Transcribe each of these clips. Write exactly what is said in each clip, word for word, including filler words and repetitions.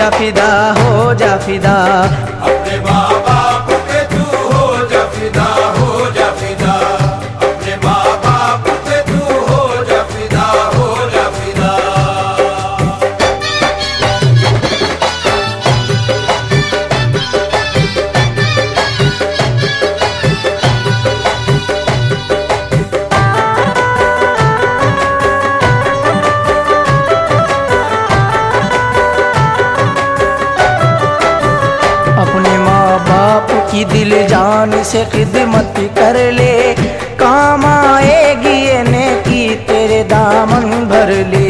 जा फिदा, हो जा फिदा। अपने माँ बाप पे तू हो जा फिदा, हो जा फिदा। अपने माँ बाप पे तू हो जा फिदा, हो जा फिदा। अपने माँ बाप की दिल जान से खिदमत कर ले, काम आएगी ये नेकी तेरे दामन भर ले।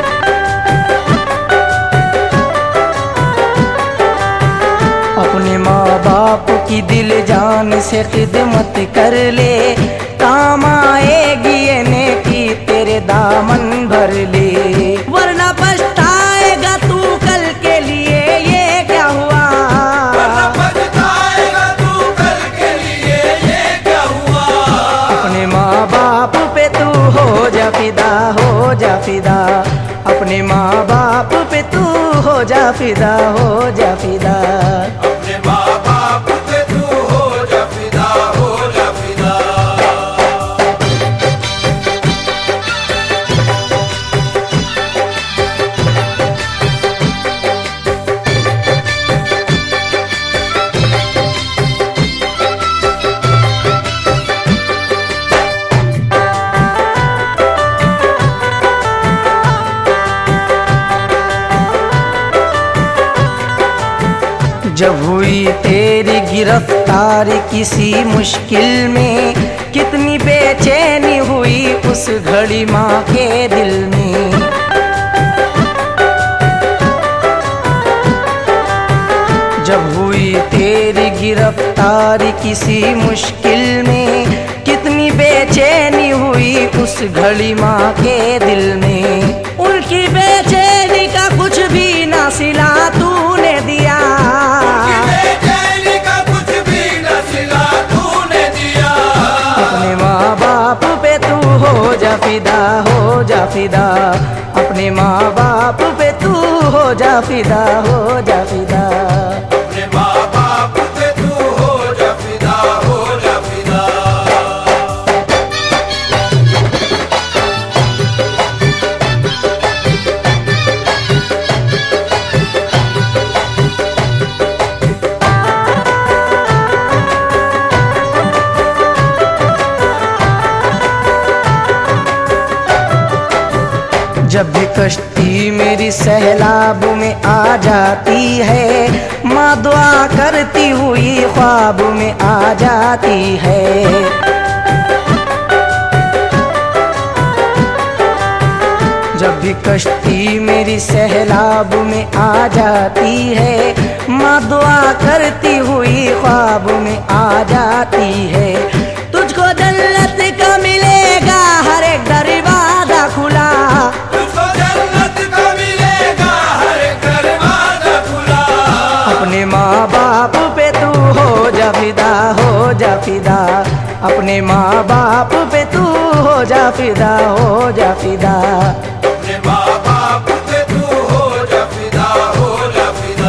अपने माँ बाप की दिल जान से खिदमत कर ले, काम आएगी ये नेकी तेरे दामन भर ले। वरना पछताएगा तू कल के लिए, ये क्या हुआ। वरना पछताएगा तू कल के लिए, ये क्या हुआ। अपने माँ बाप पे तू हो जा फिदा, हो जा फिदा। अपने माँ बाप पे तू हो जा फिदा, हो जा फिदा। अपने माँ बाप पे तू हो जा फिदा, हो जा फिदा। जब हुई तेरी गिरफ्तारी किसी मुश्किल में, कितनी बेचैनी हुई उस घड़ी माँ के दिल में। जब हुई तेरी गिरफ्तारी किसी मुश्किल में, कितनी बेचैनी हुई उस घड़ी माँ के दिल में। उनकी बेचैनी का कुछ भी ना सिला तूने दिया। बेचैनी का कुछ भी न सिला तूने दिया। अपने माँ बाप पे तू हो जा फिदा, हो जा फिदा। अपने माँ बाप पे तू हो जा फिदा, हो जा फिदा। अपने माँ बाप पे तू हो जा फिदा, हो जा फिदा। जब भी कश्ती मेरी सैलाब में आ जाती है, माँ दुआ करती हुई ख्वाब में आ जाती है। जब भी कश्ती मेरी सैलाब में आ जाती है, माँ दुआ करती हुई ख्वाब में आ जाती है। तुझको जन्नत का मिलेगा हर एक दरवाजा खुला। तुझको जन्नत का मिलेगा हर एक दरवाजा खुला। अपने माँ बाप पे तू हो जा फिदा, हो जा फिदा। अपने माँ बाप पे तू हो जा फिदा, हो जा फिदा। अपने माँ बाप पे तू हो जा फिदा, हो जा फिदा।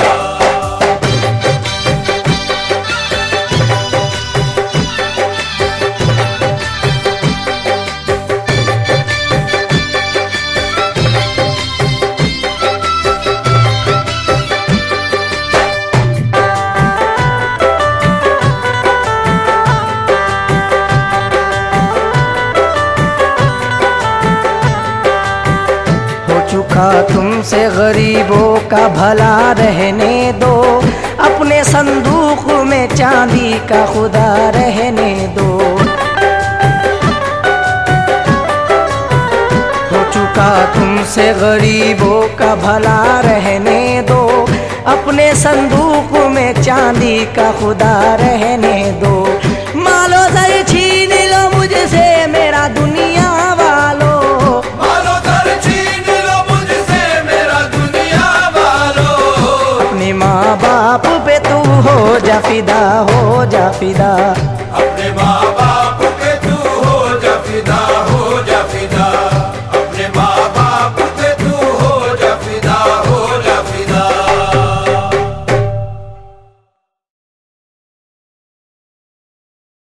चुका तुमसे गरीबों का भला रहने दो, अपने संदूक में चांदी का खुदा रहने दो। हो चुका तुमसे गरीबों का भला रहने दो, अपने संदूक में चांदी का खुदा रहने दो। मालो सर छीन लो मुझसे मेरा दुनिया वालो, मालो सर छीन लो मुझसे मेरा दुनिया वालो। अपने माँ बाप पे तू हो जा फिदा, हो जा फिदा।